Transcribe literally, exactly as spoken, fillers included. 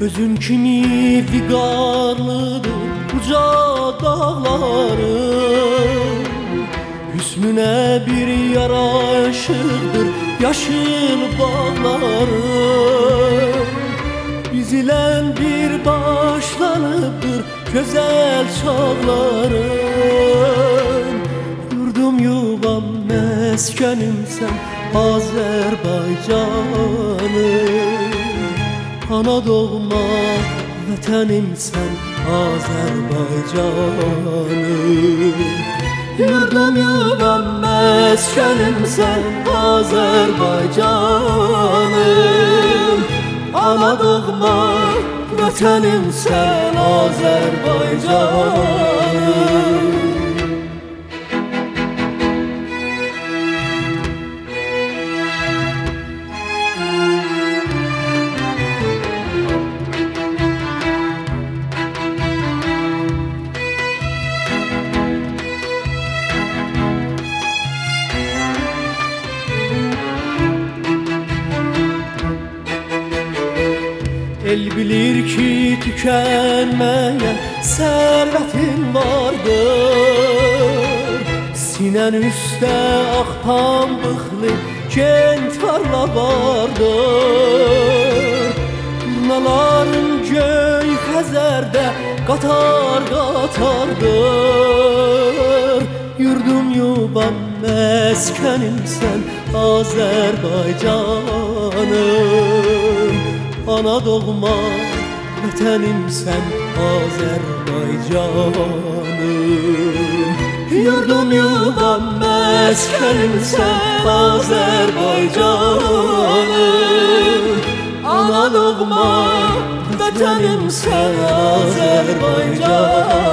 Özün kimi viqarlıdır uca dağlarım, hüsnüne bir yaraşıqdır yaşıl bağlarım. Biz ilə bir başlanıbdır gözəl çağlarım. Yurdum yuvam məskənimsən Azərbaycanım, ana doğma vətənimsən Azərbaycanım. Yurdum yuvam məskənimsən Azərbaycanım, ana doğma vətənimsən Azərbaycanım. El bilir ki tükənməyən sərvətin vardır, sinən üstə ağ pambıqlı kent tarla vardır. Turnaların göy Xəzərdə qatar qatardır. Yurdum yuvam məskənimsən Azərbaycanım, ana doğma vətənimsən Azərbaycanım. Yurdum yuvam məskənimsən Azərbaycanım, ana doğma vətənimsən Azərbaycanım.